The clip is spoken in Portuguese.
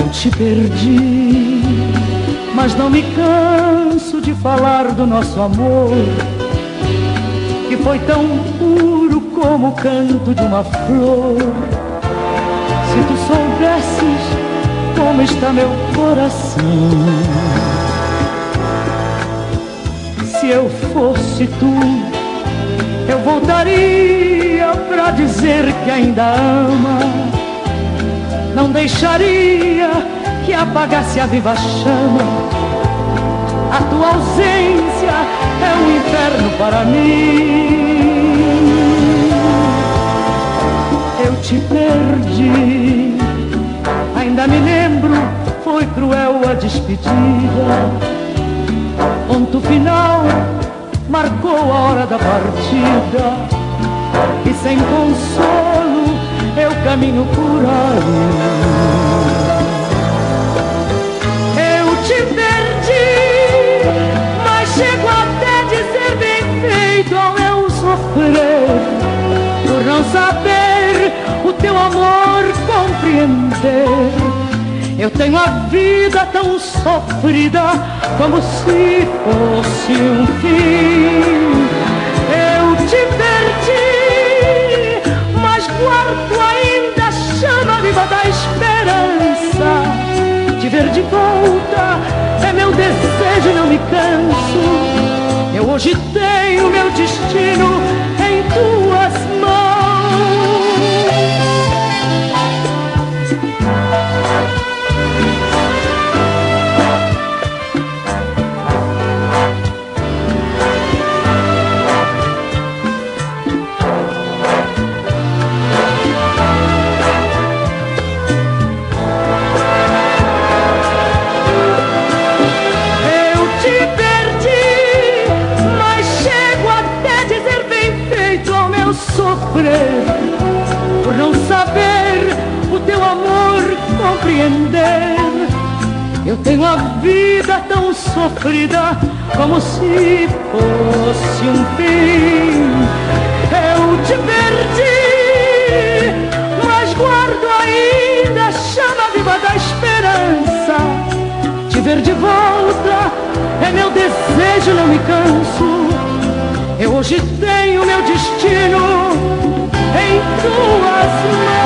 te perdi, mas não me canso de falar do nosso amor, que foi tão puro como o canto de uma flor. Se tu soubesses como está meu coração, se eu fosse tu, eu voltaria pra dizer que ainda ama. Não deixaria que apagasse a viva chama. A tua ausência é um inferno para mim. Eu te perdi, ainda me lembro, foi cruel a despedida. Ponto final marcou a hora da partida, e sem consolo eu caminho por aí. Eu te perdi, mas chego até dizer bem feito ao meu sofrer, por não saber o teu amor compreender. Eu tenho a vida tão sofrida como se fosse um fim. Eu te perdi, mas guardo ainda a chama viva da esperança. Te ver de volta é meu desejo, não me canso. Eu hoje tenho meu destino em tuas mãos. Por não saber o teu amor compreender. Eu tenho a vida tão sofrida como se fosse um fim. Eu te perdi, mas guardo ainda a chama viva da esperança. Te ver de volta é meu desejo, não me canso. Eu hoje tenho meu destino em tuas mãos.